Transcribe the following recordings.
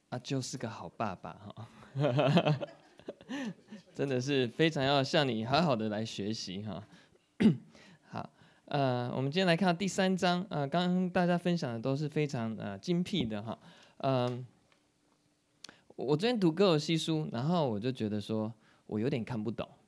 就是个好爸爸哈，真的是非常要向你好好的来学习哈。好，我们今天来看第3章，刚刚大家分享的都是非常精辟的哈。我昨天读哥罗西书，然后我就觉得说我有点看不懂，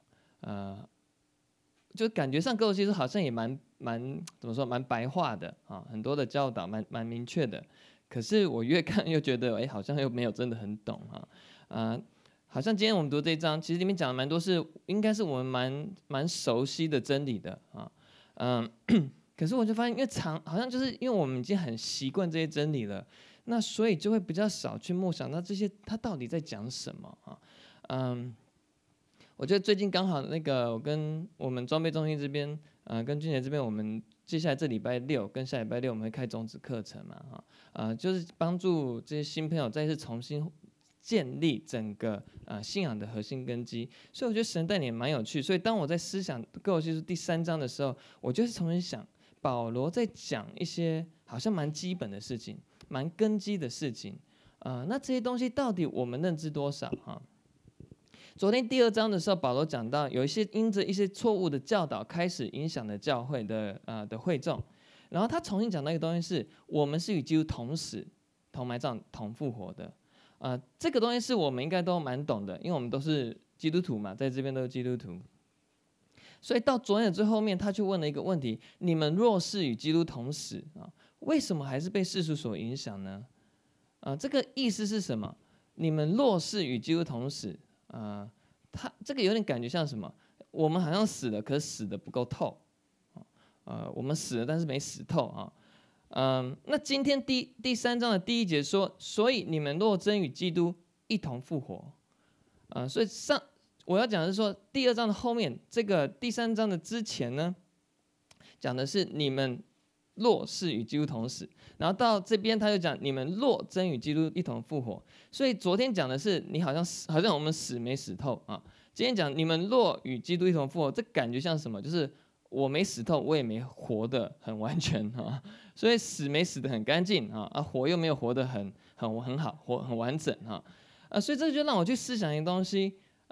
就感觉上哥罗西书好像也蛮怎么说蛮白话的啊，很多的教导蛮明确的。可是我越看又觉得，好像又没有真的很懂啊。好像今天我们读这一章，其实里面讲的蛮多应该是我们蛮熟悉的真理的啊。可是我就发现，好像就是因为我们已经很习惯这些真理了，那所以就会比较少去默想到这些他到底在讲什么啊。我觉得最近刚好我跟我们装备中心这边，跟俊杰这边，我们接下来这礼拜6跟下礼拜6我们会开种子课程嘛，就是帮助这些新朋友再次重新建立整个信仰的核心根基。所以我觉得神带领也蛮有趣。所以当我在思想哥罗西书第3章的时候，我就是重新想保罗在讲一些好像蛮基本的事情，蛮根基的事情。那这些东西到底我们认知多少昨天第2章的时候，保罗讲到有一些因着一些错误的教导开始影响了教会的会众，然后他重新讲到一个东西是，我们是与基督同死、同埋葬、同复活的。这个东西是我们应该都蛮懂的，因为我们都是基督徒嘛，在这边都是基督徒。所以到昨天的最后面，他就问了一个问题：你们若是与基督同死为什么还是被世俗所影响呢？这个意思是什么？你们若是与基督同死，他这个有点感觉像什么？我们好像死了，可是死的不够透。我们死了，但是没死透那今天第3章的第1节说，所以你们若真与基督一同复活，所以我要讲的是说，第2章的后面，这个第3章的之前呢，讲的是你们若是与基督同死，然后到这边他就讲你们若真与基督一同复活。所以昨天讲的是你好像我们死没死透今天讲你们若与基督一同复活，这感觉像什么？就是我没死透，我也没活得很完全所以死没死得很干净活又没有活得很好，活很完整所以这就让我去思想一个东西，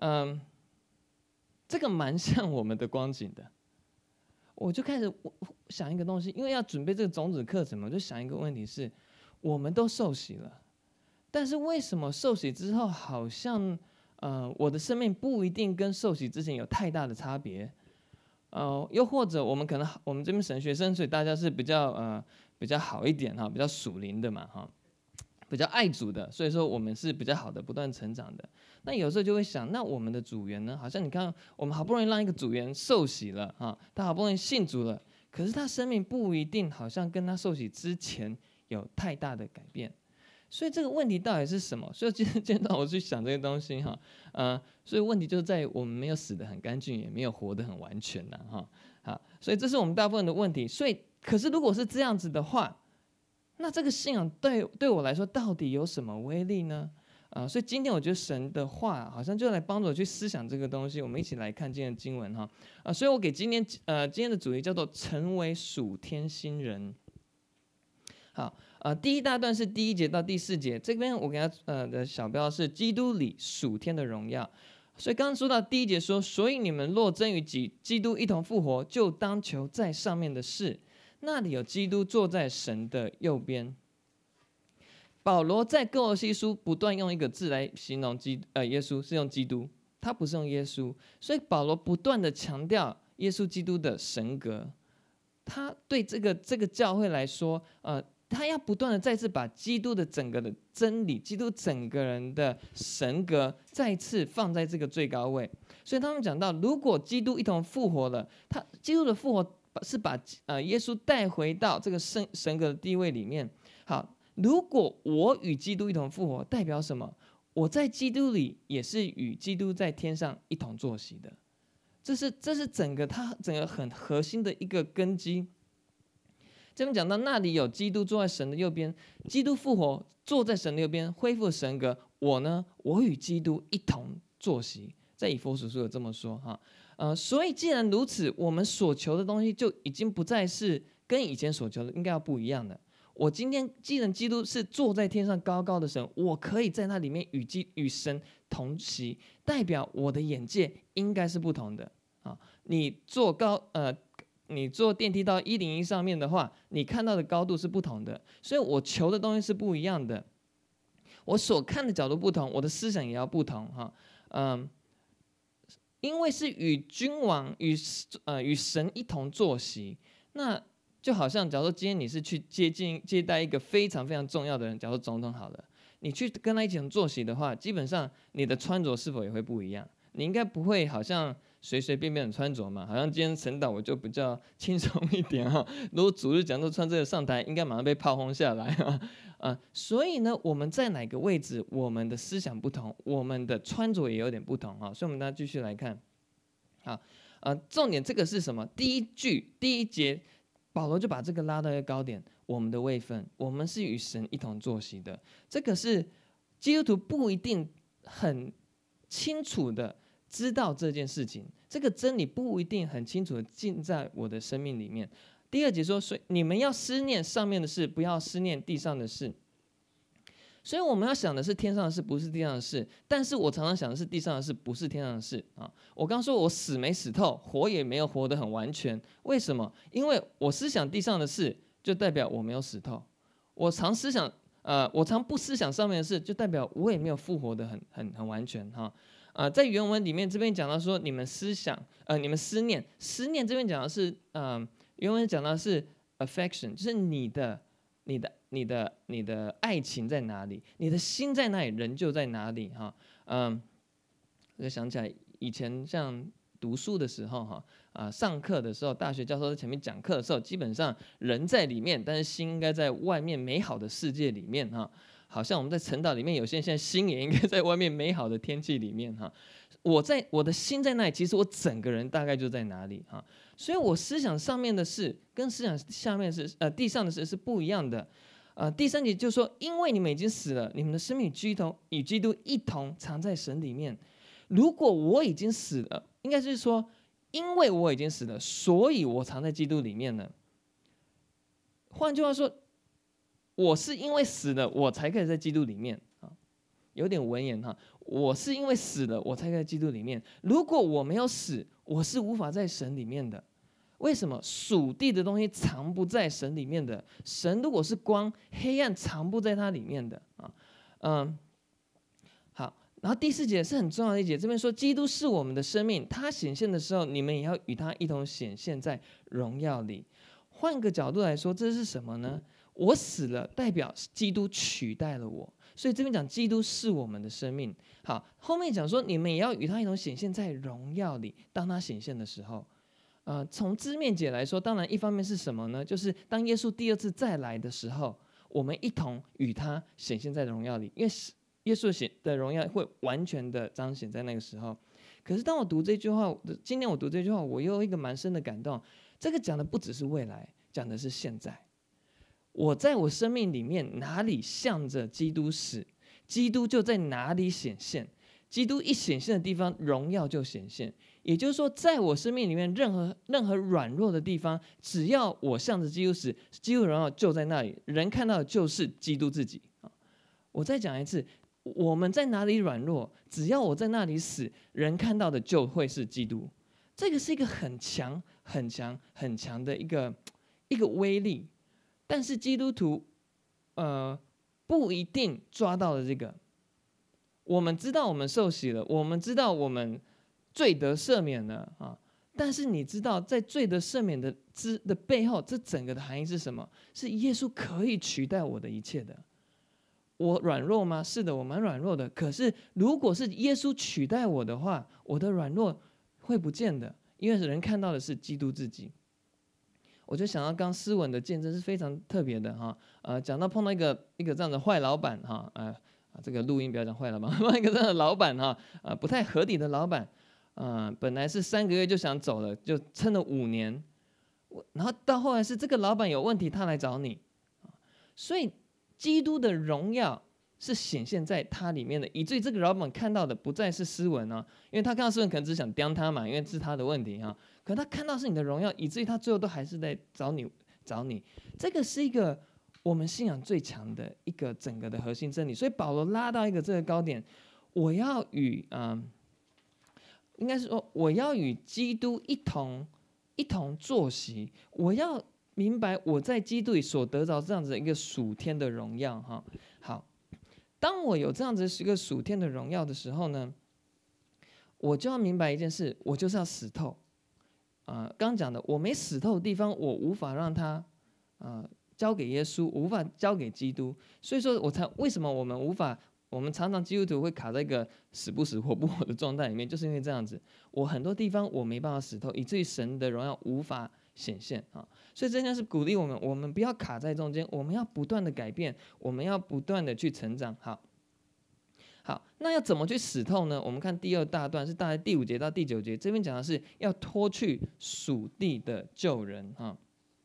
这个蛮像我们的光景的。我就开始想一个东西，因为要准备这个种子课程嘛，我就想一个问题是，我们都受洗了，但是为什么受洗之后好像我的生命不一定跟受洗之前有太大的差别？又或者我们可能我们这边神学生，所以大家是比较好一点比较属灵的嘛比较爱主的，所以说我们是比较好的，不断成长的。那有时候就会想，那我们的组员呢？好像你看，我们好不容易让一个组员受洗了他好不容易信主了，可是他生命不一定好像跟他受洗之前有太大的改变。所以这个问题到底是什么？所以今天让我去想这个东西所以问题就在于我们没有死得很干净，也没有活得很完全好，所以这是我们大部分的问题。所以，可是如果是这样子的话，那这个信仰对我来说到底有什么威力呢？所以今天我觉得神的话好像就来帮助我去思想这个东西。我们一起来看今天的经文所以我给今天的主题叫做成为属天新人。好，第一大段是第1节到第4节，这边我给他的小标是基督里属天的荣耀。所以刚刚说到第1节说，所以你们若真与基督一同复活，就当求在上面的事，那里有基督坐在神的右边。保罗在哥罗西书不断用一个字来形容耶稣，是用基督，他不是用耶稣。所以保罗不断的强调耶稣基督的神格。他对这个教会来说他要不断的再次把基督的整个的真理，基督整个人的神格再次放在这个最高位。所以他们讲到，如果基督一同复活了，基督的复活是把耶稣带回到这个神格的地位里面。好，如果我与基督一同复活，代表什么？我在基督里也是与基督在天上一同坐席的。这是整个很核心的一个根基。这边讲到那里有基督坐在神的右边，基督复活坐在神的右边，恢复神格。我与基督一同坐席，在以弗所书有这么说所以既然如此，我们所求的东西就已经不再是跟以前所求的应该要不一样的。 我今天既然基督是坐在天上高高的神，我可以在那里面与神同席，代表我的眼界应该是不同的啊。你坐电梯到101上面的话，你看到的高度是不同的，所以我求的东西是不一样的，我所看的角度不同，我的思想也要不同哈。因为是与君王与神一同坐席，那就好像假如说今天你是去接待一个非常非常重要的人，假如说总统好了，你去跟他一起坐席的话，基本上你的穿着是否也会不一样？你应该不会好像随随便便的穿着嘛，好像今天晨祷我就比较轻松一点哈。如果主日讲都穿这个上台，应该马上被炮轰下来所以呢，我们在哪个位置，我们的思想不同，我们的穿着也有点不同所以我们大家继续来看。好，重点这个是什么？第一节，保罗就把这个拉到一个高点，我们的位分，我们是与神一同坐席的。这个是基督徒不一定很清楚的知道这件事情，这个真理不一定很清楚的进在我的生命里面。第二节说，所以你们要思念上面的事，不要思念地上的事。所以我们要想的是天上的事，不是地上的事。但是我常常想的是地上的事，不是天上的事我刚说我死没死透，活也没有活得很完全。为什么？因为我思想地上的事，就代表我没有死透。我常不思想上面的事，就代表我也没有复活得很完全在原文里面这边讲到说，你们思念这边讲的是原文讲到是 affection， 就是你的爱情在哪里，你的心在哪里，人就在哪里我就想起来以前像读书的时候上课的时候，大学教授在前面讲课的时候，基本上人在里面，但是心应该在外面美好的世界里面好像我们在晨祷里面，有些人现在心也应该在外面美好的天气里面我的心在那里，其实我整个人大概就在哪里所以我思想上面的事跟思想下面的事地上的事是不一样的第3节就说，因为你们已经死了，你们的生命与基督一同藏在神里面。如果我已经死了，应该是说，因为我已经死了，所以我藏在基督里面了。换句话说，我是因为死了，我才可以在基督里面有点文言我是因为死了，我才可以在基督里面。如果我没有死，我是无法在神里面的。为什么？属地的东西藏不在神里面的。神如果是光，黑暗藏不在它里面的好，然后第4节是很重要的一节，这边说基督是我们的生命，他显现的时候，你们也要与他一同显现在荣耀里。换个角度来说，这是什么呢？我死了，代表基督取代了我，所以这边讲基督是我们的生命。好，后面讲说你们也要与他一同显现在荣耀里。当他显现的时候，从字面解来说，当然一方面是什么呢？就是当耶稣第2次再来的时候，我们一同与他显现在荣耀里，因为耶稣的荣耀会完全的彰显在那个时候。可是当我读这句话，今天我读这句话，我又有一个蛮深的感动。这个讲的不只是未来，讲的是现在。我在我生命里面哪里向着基督死，基督就在哪里显现。基督一显现的地方，荣耀就显现。也就是说，在我生命里面任何软弱的地方，只要我向着基督死，基督荣耀就在那里，人看到的就是基督自己我再讲一次，我们在哪里软弱，只要我在那里死，人看到的就会是基督。这个是一个很强的一个威力，但是基督徒不一定抓到了这个。我们知道我们受洗了，我们知道我们罪得赦免了但是你知道在罪得赦免的背后，这整个的含义是什么？是耶稣可以取代我的一切的。我软弱吗？是的，我蛮软弱的。可是如果是耶稣取代我的话，我的软弱会不见的，因为人看到的是基督自己。我就想到刚思文的见证是非常特别的讲到碰到一个这样的坏老板这个录音不要讲坏老板，一个这样的老板不太合理的老板本来是3个月就想走了，就撑了5年，然后到后来是这个老板有问题，他来找你，所以基督的荣耀是显现在他里面的，以至于这个老板看到的不再是斯文因为他看到斯文可能只想刁他嘛，因为是他的问题可他看到是你的荣耀，以至于他最后都还是在找你。这个是一个我们信仰最强的一个整个的核心真理。所以保罗拉到一个这个高点，我要与应该是说我要与基督一同坐席，我要明白我在基督里所得着这样子的一个属天的荣耀哈。好，当我有这样子一个属天的荣耀的时候呢，我就要明白一件事，我就是要死透。刚刚讲的，我没死透的地方，我无法让它交给耶稣，我无法交给基督。所以说为什么我们常常基督徒会卡在一个死不死活不活的状态里面，就是因为这样子，我很多地方我没办法死透，以至于神的荣耀无法显现啊。所以这件事鼓励我们不要卡在中间，我们要不断的改变，我们要不断的去成长。好，那要怎么去死透呢？我们看第2大段是大概第5节到第9节，这边讲的是要脱去属地的旧人哈。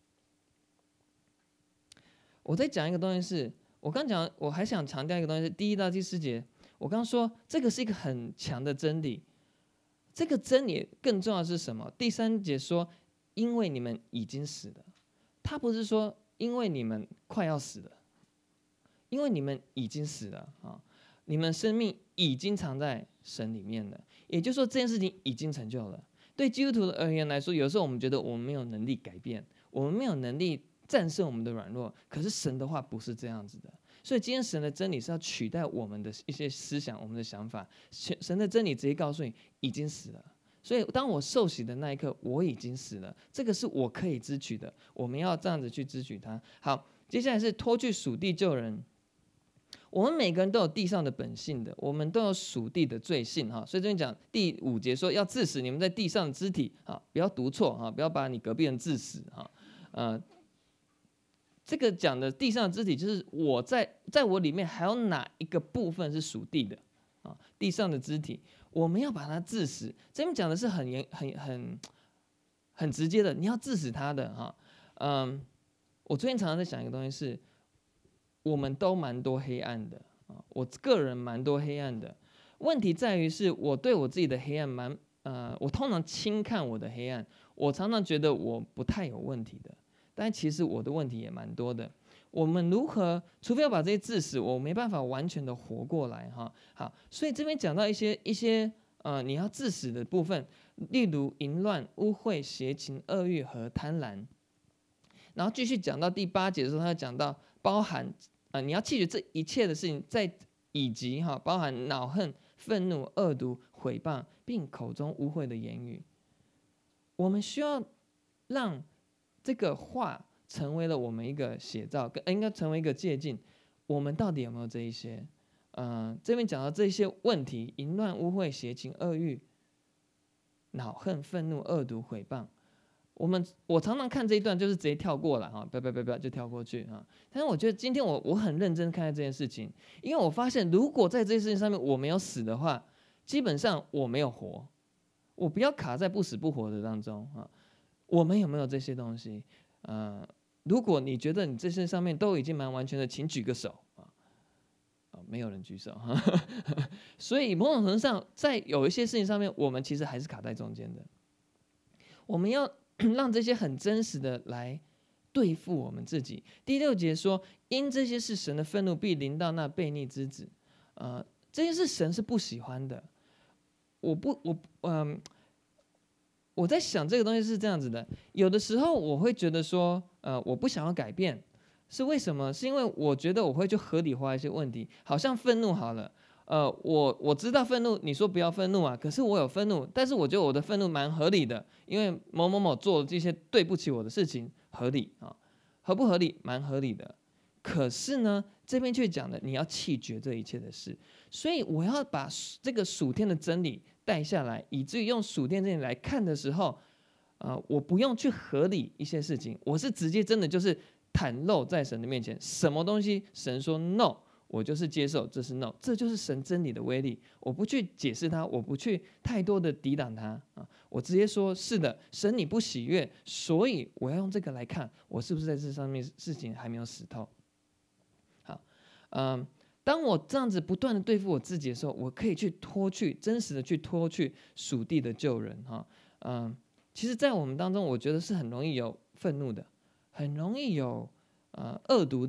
我再讲一个东西是，我刚讲，我还想强调一个东西是第1到第4节，我刚说这个是一个很强的真理，这个真理更重要的是什么？第3节说，因为你们已经死了，他不是说因为你们快要死了，因为你们已经死了啊。你们生命已经藏在神里面了，也就是说这件事情已经成就了。对基督徒而言来说，有时候我们觉得我们没有能力改变，我们没有能力战胜我们的软弱，可是神的话不是这样子的。所以今天神的真理是要取代我们的一些思想，我们的想法。神的真理直接告诉你已经死了。所以当我受洗的那一刻，我已经死了，这个是我可以支取的，我们要这样子去支取它。好，接下来是脱去属地旧人。我们每个人都有地上的本性的，我们都有属地的罪性哈，所以这边讲第5节说要治死你们在地上的肢体啊，不要读错哈，不要把你隔壁人治死哈。这个讲的地上的肢体就是我在我里面还有哪一个部分是属地的啊？地上的肢体我们要把它治死。这边讲的是很直接的，你要治死它的哈。我最近常常在想一个东西是。我们都蛮多黑暗的啊，我个人蛮多黑暗的。问题在于是我对我自己的黑暗我通常轻看我的黑暗，我常常觉得我不太有问题的，但其实我的问题也蛮多的。我们如何，除非要把这些治死，我没办法完全的活过来哈。好，所以这边讲到一些你要治死的部分，例如淫乱、污秽、邪情、恶欲和贪婪。然后继续讲到第8节的时候，他讲到包含你要弃绝这一切的事情，以及包含恼恨、愤怒、恶毒、毁谤，并口中污秽的言语。我们需要让这个话成为了我们一个写照，应该成为一个借鉴。我们到底有没有这一些？这边讲到这些问题：淫乱、污秽、邪情、恶欲、恼恨、愤怒、恶毒、毁谤。我常常看这一段就是直接跳过了哈，不要就跳过去哈。但是我觉得今天我很认真看待这件事情，因为我发现如果在这件事情上面我没有死的话，基本上我没有活，我不要卡在不死不活的当中啊。我们有没有这些东西？如果你觉得你这些上面都已经蛮完全的，请举个手啊。没有人举手哈。所以某种程度上，在有一些事情上面，我们其实还是卡在中间的。我们要让这些很真实的来对付我们自己。第6节说，因这些是神的愤怒必临到那悖逆之子。这些事神是不喜欢的。我在想这个东西是这样子的，有的时候我会觉得说，我不想要改变，是为什么？是因为我觉得我会去合理化一些问题，好像愤怒好了。我知道愤怒，你说不要愤怒啊，可是我有愤怒，但是我觉得我的愤怒蛮合理的，因为某某某做这些对不起我的事情，合理啊，合不合理？蛮合理的。可是呢，这边却讲了你要弃绝这一切的事，所以我要把这个属天的真理带下来，以至于用属天真理来看的时候，我不用去合理一些事情，我是直接真的就是袒露在神的面前，什么东西神说 no。我就是接受，这是 no， 这就是神真理的威力。我不去解释它，我不去太多的抵挡它我直接说是的，神你不喜悦，所以我要用这个来看，我是不是在这上面事情还没有死透。好，当我这样子不断的对付我自己的时候，我可以去真实的去脱去属地的旧人其实，在我们当中，我觉得是很容易有愤怒的，很容易有恶毒的。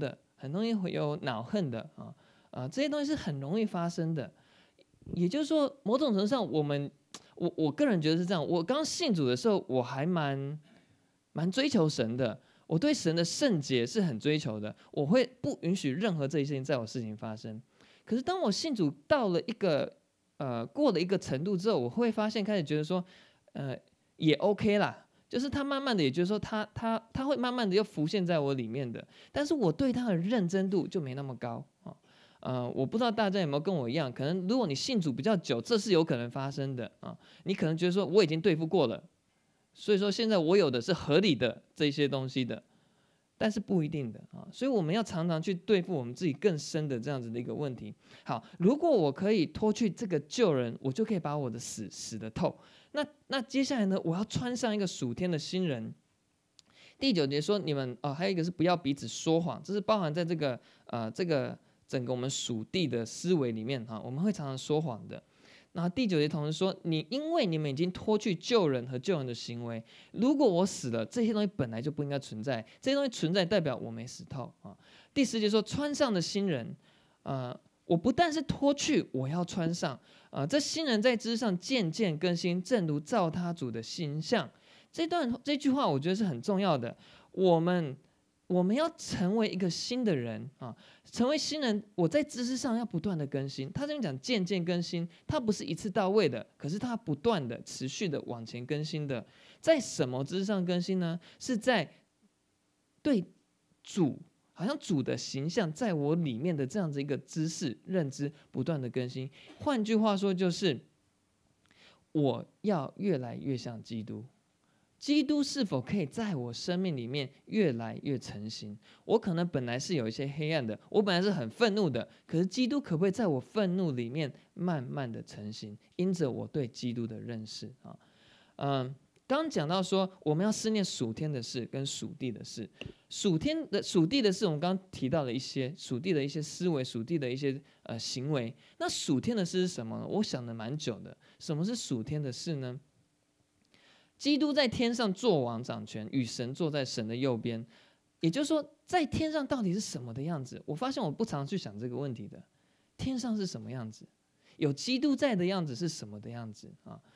很容易会有恼恨的这些东西是很容易发生的。也就是说，某种程度上，我个人觉得是这样。我刚信主的时候，我还蛮追求神的，我对神的圣洁是很追求的，我会不允许任何这些事情在我事情发生。可是当我信主到了一个过了一个程度之后，我会发现开始觉得说，也 OK 啦，就是他慢慢的，也就是说他会慢慢的又浮现在我里面的，但是我对他的认真度就没那么高我不知道大家有没有跟我一样，可能如果你信主比较久，这是有可能发生的你可能觉得说我已经对付过了，所以说现在我有的是合理的这些东西的，但是不一定的所以我们要常常去对付我们自己更深的这样子的一个问题。好，如果我可以脱去这个旧人，我就可以把我的死得透。那接下来呢，我要穿上一个属天的新人。第9节说，你们还有一个是不要彼此说谎，这是包含在这个整个我们属地的思维里面我们会常常说谎的。然后第9节同时说，因为你们已经脱去旧人和旧人的行为，如果我死了，这些东西本来就不应该存在，这些东西存在代表我没死透第10节说，穿上的新人我不但是脱去，我要穿上这新人在知上渐渐更新，正如照他主的形象。这句话我觉得是很重要的。我们要成为一个新的人成为新人，我在知识上要不断的更新。他这边讲渐渐更新，他不是一次到位的，可是他不断的持续的往前更新的。在什么知识上更新呢？是在对主，好像主的形象在我里面的这样子一个知识认知不断的更新。换句话说，就是我要越来越像基督。基督是否可以在我生命里面越来越成型？我可能本来是有一些黑暗的，我本来是很愤怒的，可是基督可不可以在我愤怒里面慢慢的成型？因着我对基督的认识刚刚讲到说，我们要思念属天的事跟属地的事。属地的事，我们刚刚提到了一些属地的一些思维，属地的一些行为。那属天的事是什么呢？我想了蛮久的。什么是属天的事呢？基督在天上作王掌权，与神坐在神的右边。也就是说，在天上到底是什么的样子？我发现我不常去想这个问题的。天上是什么样子？有基督在的样子是什么的样子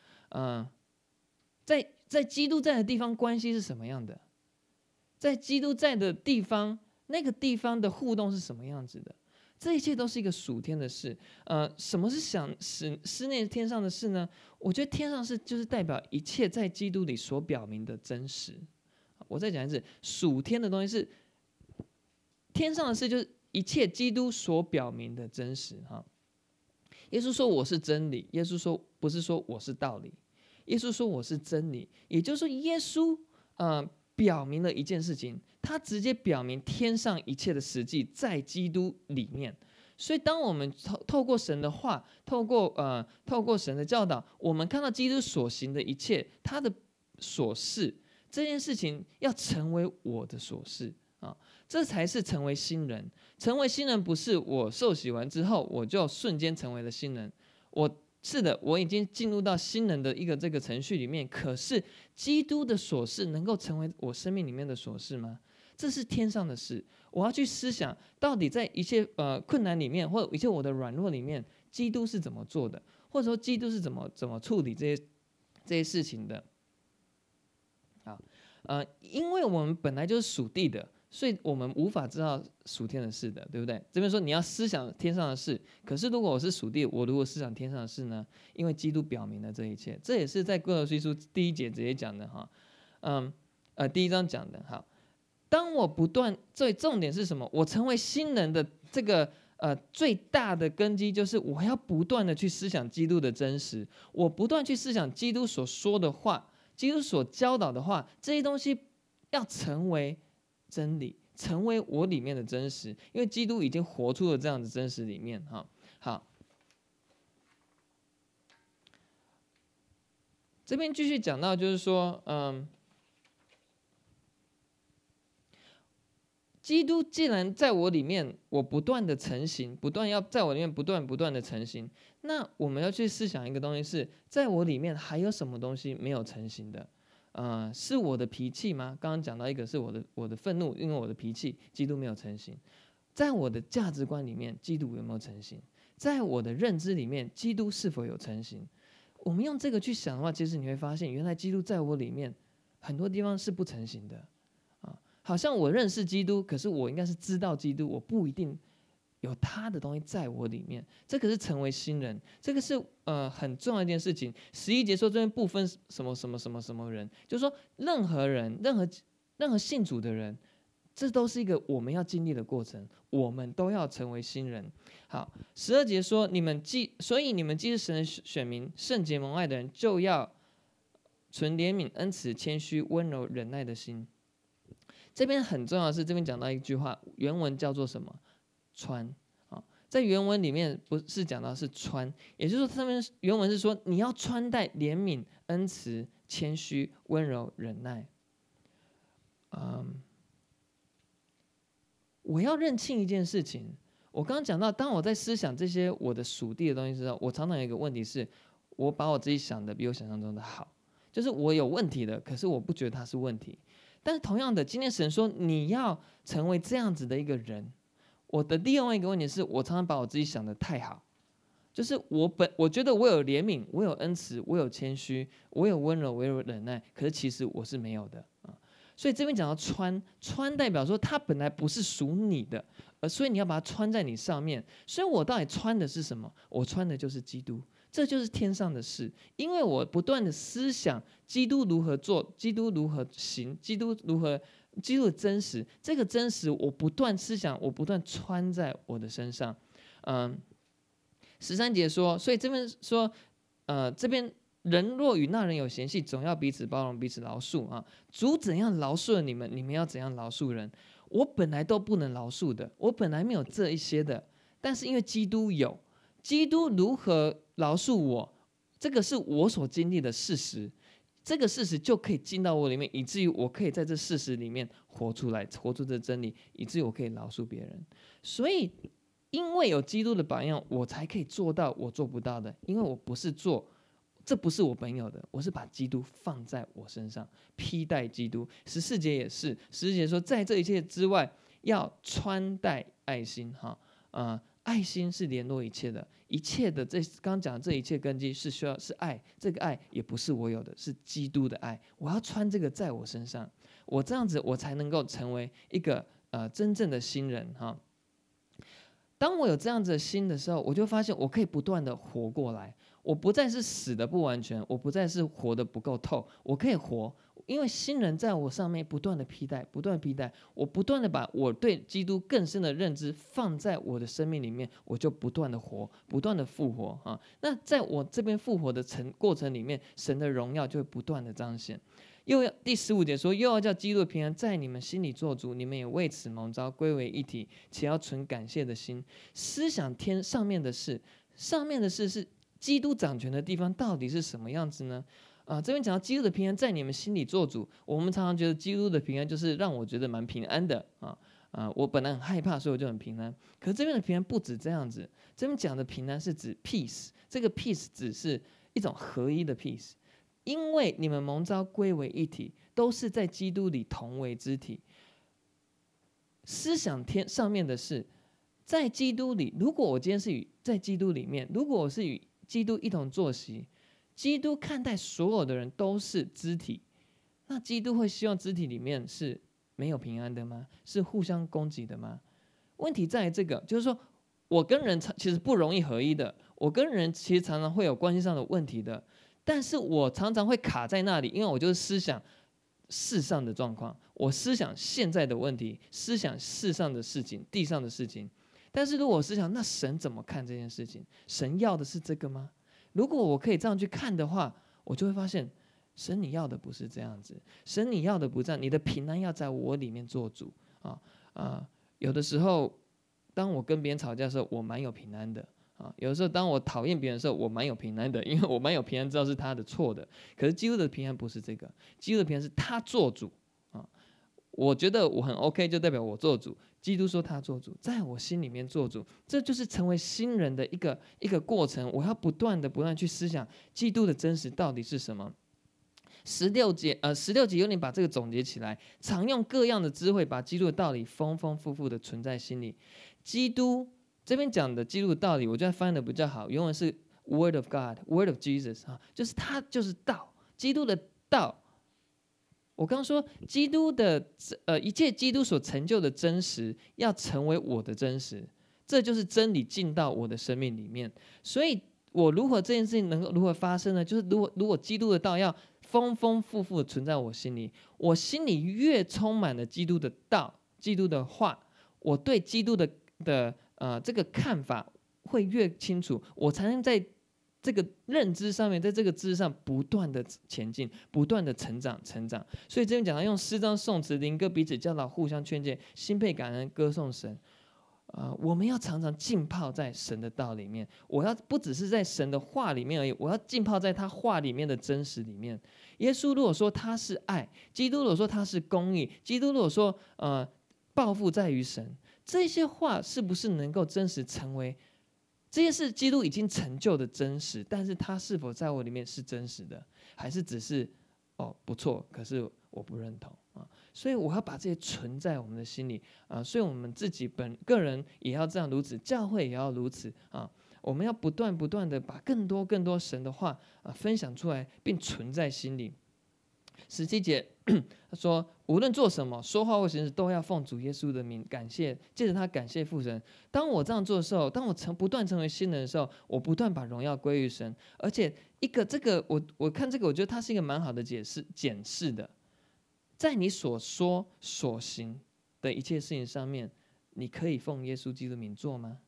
在基督在的地方，关系是什么样的？在基督在的地方，那个地方的互动是什么样子的？这一切都是一个属天的事。什么是思念天上的事呢？我觉得天上事就是代表一切在基督里所表明的真实。我再讲一次，属天的东西是天上的事，就是一切基督所表明的真实耶稣说我是真理，耶稣说不是说我是道理，耶稣说我是真理，也就是说耶稣表明了一件事情，他直接表明天上一切的实际在基督里面。所以当我们透过神的话，透过神的教导，我们看到基督所行的一切，他的所事，这件事情要成为我的所事这才是成为新人。成为新人不是我受洗完之后我就瞬间成为了新人，是的，我已经进入到新人的一个这个程序里面。可是基督的所事能够成为我生命里面的所事吗？这是天上的事。我要去思想，到底在一切困难里面，或者一切我的软弱里面，基督是怎么做的，或者说基督是怎么处理这些事情的。因为我们本来就是属地的，所以我们无法知道属天的事的，对不对？这边说你要思想天上的事，可是如果我是属地，我如果思想天上的事呢？因为基督表明了这一切，这也是在哥罗西书第1节直接讲的第1章讲的。好，当我不断，最重点是什么？我成为新人的这个最大的根基就是我要不断的去思想基督的真实，我不断去思想基督所说的话，基督所教导的话，这些东西要成为真理，成为我里面的真实，因为基督已经活出了这样的真实里面好，这边继续讲到，就是说基督既然在我里面，我不断的成型，要在我里面不断的成型，那我们要去思想一个东西是，在我里面还有什么东西没有成型的？是我的脾气吗？刚刚讲到一个是我的愤怒，因为我的脾气，基督没有成型。 在我的价值观里面，基督有没有成型？在我的认知里面，基督是否有成型？我们用这个去想的话，其实你会发现，原来基督在我里面很多地方是不成型的啊。好像我认识基督，可是我应该是知道基督，我不一定有他的东西在我里面。这个是成为新人，这个是很重要的一件事情。11节说这边不分什么什么什么什么人，就是说任何人、任何信主的人，这都是一个我们要经历的过程，我们都要成为新人。好，12节说所以你们既是神的选民，圣洁蒙爱的人，就要存怜悯、恩慈、谦虚、温柔、忍耐的心。这边很重要的是，这边讲到一句话，原文叫做什么？穿啊，在原文里面不是讲到是穿，也就是说，他们原文是说你要穿戴怜悯、恩慈、谦虚、温柔、忍耐。我要认清一件事情，我刚刚讲到，当我在思想这些我的属地的东西之后，我常常有一个问题是，我把我自己想的比我想象中的好，就是我有问题的，可是我不觉得它是问题。但是同样的，今天神说你要成为这样子的一个人，我的另外一个问题是我常常把我自己想的太好，就是我觉得我有怜悯，我有恩慈，我有谦虚，我有温柔，我有忍耐，可是其实我是没有的啊。所以这边讲到穿代表说它本来不是属你的，所以你要把它穿在你上面。所以我到底穿的是什么？我穿的就是基督，这就是天上的事。因为我不断的思想基督如何做，基督如何行，基督的真实，这个真实我不断思想，我不断穿在我的身上。13节说，所以这边说，这边人若与那人有嫌隙，总要彼此包容，彼此饶恕啊。主怎样饶恕了你们，你们要怎样饶恕人。我本来都不能饶恕的，我本来没有这一些的，但是因为基督有，基督如何饶恕我，这个是我所经历的事实，这个事实就可以进到我里面，以至于我可以在这事实里面活出来，活出这真理，以至于我可以饶恕别人。所以因为有基督的榜样，我才可以做到我做不到的，因为我不是这不是我本有的，我是把基督放在我身上，披戴基督。14节也是，14节说，在这一切之外，要穿戴爱心。爱心是联络一切的，一切的刚刚讲这一切根基是需要是爱，这个爱也不是我有的，是基督的爱。我要穿这个在我身上，我这样子我才能够成为一个真正的新人哈。当我有这样子的心的时候，我就发现我可以不断的活过来。我不再是死的不完全，我不再是活的不够透，我可以活，因为新人在我上面不断的披戴，不断披戴，我不断的把我对基督更深的认知放在我的生命里面，我就不断的活，不断的复活啊。那在我这边复活的过程里面，神的荣耀就会不断的彰显。第15节说，又要叫基督的平安在你们心里做主，你们也为此蒙召归为一体，且要存感谢的心，思想天上面的事。上面的事是基督掌权的地方到底是什么样子呢？这边讲到基督的平安在你们心里做主，我们常常觉得基督的平安就是让我觉得蛮平安的我本来很害怕，所以我就很平安。可是这边的平安不止这样子，这边讲的平安是指 peace， 这个 peace 只是一种合一的 peace， 因为你们蒙召归为一体，都是在基督里同为肢体。思想天上面的事，在基督里，如果我今天是在基督里面，如果我是与基督一同坐席，基督看待所有的人都是肢体，那基督会希望肢体里面是没有平安的吗？是互相攻击的吗？问题在于这个，就是说我跟人其实不容易合一的，我跟人其实常常会有关系上的问题的，但是我常常会卡在那里，因为我就是思想世上的状况，我思想现在的问题，思想世上的事情，地上的事情。但是如果我思想，那神怎么看这件事情？神要的是这个吗？如果我可以这样去看的话，我就会发现，神你要的不是这样子，神你要的不这样，你的平安要在我里面做主有的时候，当我跟别人吵架的时候，我蛮有平安的有的时候，当我讨厌别人的时候，我蛮有平安的，因为我蛮有平安，知道是他的错的。可是基督的平安不是这个，基督的平安是他做主我觉得我很 OK， 就代表我做主。基督说他做主，在我心里面做主，这就是成为新人的一个过程。我要不断去思想基督的真实到底是什么。 16节有点把这个总结起来，常用各样的智慧，把基督的道理丰丰富富的存在心里。基督这边讲的基督的道理，我觉得翻的比较好，原文是 Word of God，Word of Jesus 就是他就是道，基督的道。我刚说基督的一切基督所成就的真实，要成为我的真实，这就是真理进到我的生命里面。所以我如何这件事情能够如何发生呢？就是如果基督的道要丰丰富富的存在我心里，我心里越充满了基督的道、基督的话，我对基督的这个看法会越清楚，我才能在这个认知上面，在这个知识上不断的前进，不断的成长。所以这边讲到用诗章、颂词、灵歌彼此教导，互相劝诫，心配感恩，歌颂神。我们要常常浸泡在神的道里面，我要不只是在神的话里面而已，我要浸泡在他话里面的真实里面。耶稣如果说他是爱，基督如果说他是公义，基督如果说报复在于神，这些话是不是能够真实成为这件事？基督已经成就的真实，但是他是否在我里面是真实的，还是只是不错，可是我不认同所以我要把这些存在我们的心里所以我们自己个人也要这样如此，教会也要如此我们要不断的把更多神的话分享出来，并存在心里。17节他说，无论做什么，说话或行事，都要奉主耶稣的名感谢，借着他感谢父神。当我这样做的时候，当我不断成为新人的时候，我不断把荣耀归于神。而且这个我看这个，我觉得它是一个蛮好的检视的，在你所说所行的一切事情上面，你可以奉耶稣基督的名做吗？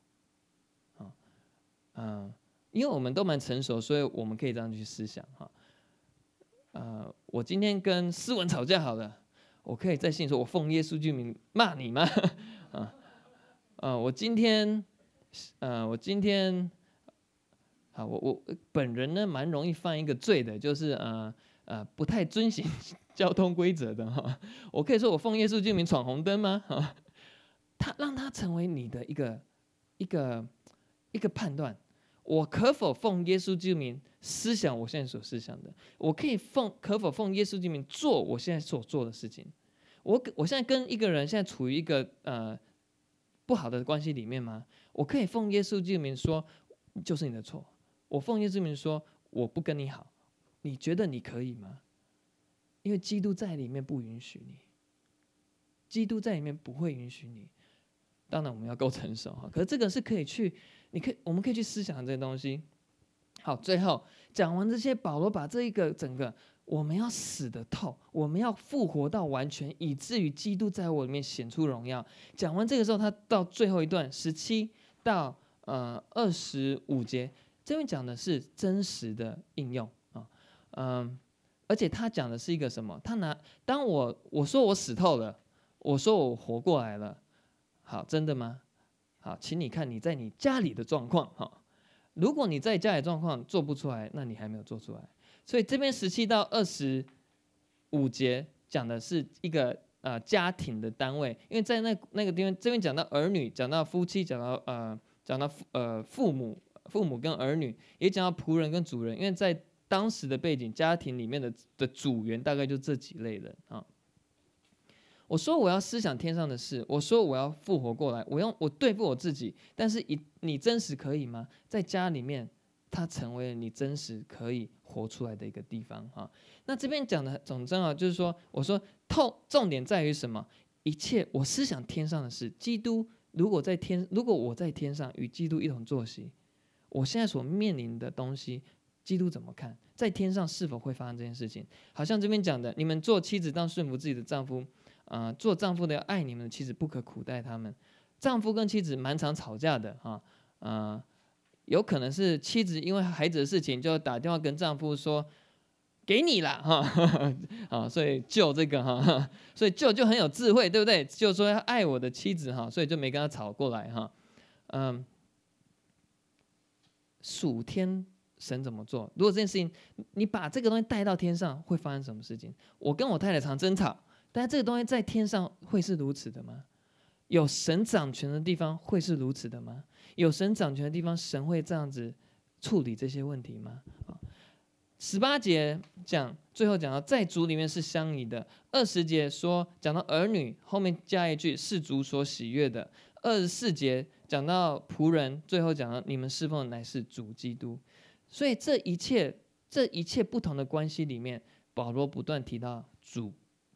因为我们都蛮成熟，所以我们可以这样去思想我今天跟思文吵架好了，我可以在信里说我奉耶稣基督名骂你吗？我今天我本人呢蛮容易犯一个罪的，就是不太遵行交通规则的我可以说我奉耶稣基督名闯红灯吗？让它成为你的一个判断，我可否奉耶稣基督名思想我现在所思想的？我可否奉耶稣基督名做我现在所做的事情？我现在跟一个人现在处于一个不好的关系里面吗？我可以奉耶稣基督名说就是你的错。我奉耶稣基督名说我不跟你好，你觉得你可以吗？因为基督在里面不允许你，基督在里面不会允许你。当然我们要够成熟可是这个是可以去，我们可以去思想这个东西。好，最后讲完这些，保罗把这一个整个我们要死得透，我们要复活到完全，以至于基督在我里面显出荣耀。讲完这个时候，他到最后一段17到25节，这边讲的是真实的应用而且他讲的是一个什么？当我说我死透了，我说我活过来了，好，真的吗？好，请你看你在你家里的状况如果你在家里状况做不出来，那你还没有做出来。所以这边17到25节讲的是一个家庭的单位，因为在那个地方，这边讲到儿女，讲到夫妻，讲到父母跟儿女，也讲到仆人跟主人，因为在当时的背景，家庭里面的组员大概就这几类人我说我要思想天上的事，我说我要复活过来，我对付我自己，但是你真实可以吗？在家里面，它成为了你真实可以活出来的一个地方那这边讲的总之就是说，我说重点在于什么？一切我思想天上的事，基督如果我在天上与基督一同坐席，我现在所面临的东西，基督怎么看？在天上是否会发生这件事情？好像这边讲的，你们做妻子当顺服自己的丈夫。做丈夫的要爱你们的妻子，不可苦待他们。丈夫跟妻子蛮常吵架的有可能是妻子因为孩子的事情就打电话跟丈夫说给你啦所以就这个所以就很有智慧，对不对？就说要爱我的妻子所以就没跟他吵过来属天神怎么做？如果这件事情你把这个东西带到天上，会发生什么事情？我跟我太太常争吵。但这个东西在天上会是如此的吗？有神掌权的地方会是如此的吗？有神掌权的地方，神会这样子处理这些问题吗？ 18节最后讲到在主里面是相宜的。20节讲到儿女，后面加一句是主所喜悦的。24节讲到仆人，最后讲到你们侍奉的乃是主基督。所以这一切不同的关系里面，保罗不断提到主，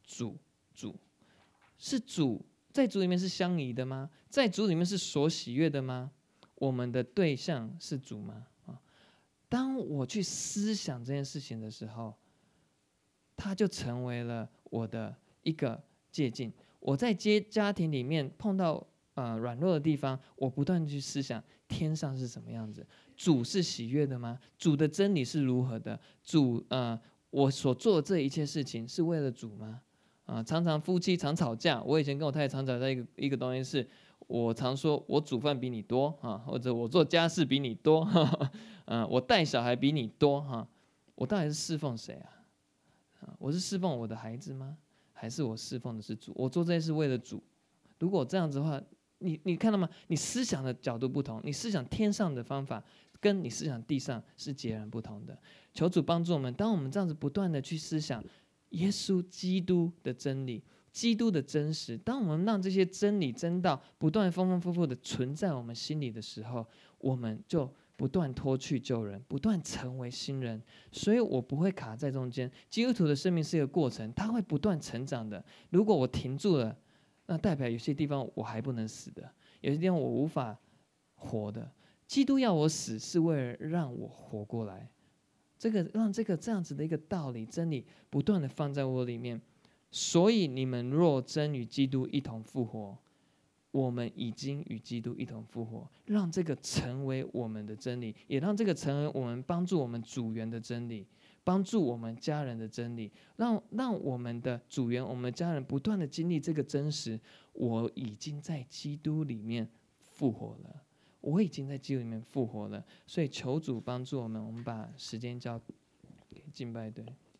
是主，在主里面是相宜的吗？在主里面是所喜悦的吗？我们的对象是主吗？当我去思想这件事情的时候，它就成为了我的一个借鉴。我在家庭里面碰到软弱的地方，我不断去思想天上是什么样子，主是喜悦的吗？主的真理是如何的？我所做的这一切事情是为了主吗？常常夫妻常吵架，我以前跟我太太常吵架一个东西是，我常说我煮饭比你多或者我做家事比你多，我带小孩比你多我到底是侍奉谁啊？我是侍奉我的孩子吗？还是我侍奉的是主？我做这些是为了主。如果这样子的话，你看到吗？你思想的角度不同，你思想天上的方法跟你思想地上是截然不同的。求主帮助我们，当我们这样子不断的去思想耶稣基督的真理、基督的真实，当我们让这些真理真道不断丰丰富富的存在我们心里的时候，我们就不断脱去旧人，不断成为新人。所以我不会卡在中间。基督徒的生命是一个过程，它会不断成长的。如果我停住了，那代表有些地方我还不能死的，有些地方我无法活的。基督要我死，是为了让我活过来。让这样子的一个道理真理不断的放在我里面。所以你们若真与基督一同复活，我们已经与基督一同复活。让这个成为我们的真理，也让这个成为我们帮助我们组员的真理，帮助我们家人的真理。让我们的组员、我们的家人不断的经历这个真实。我已经在基督里面复活了。我已经在基督里面复活了。所以求主帮助我们，我们把时间交给敬拜队。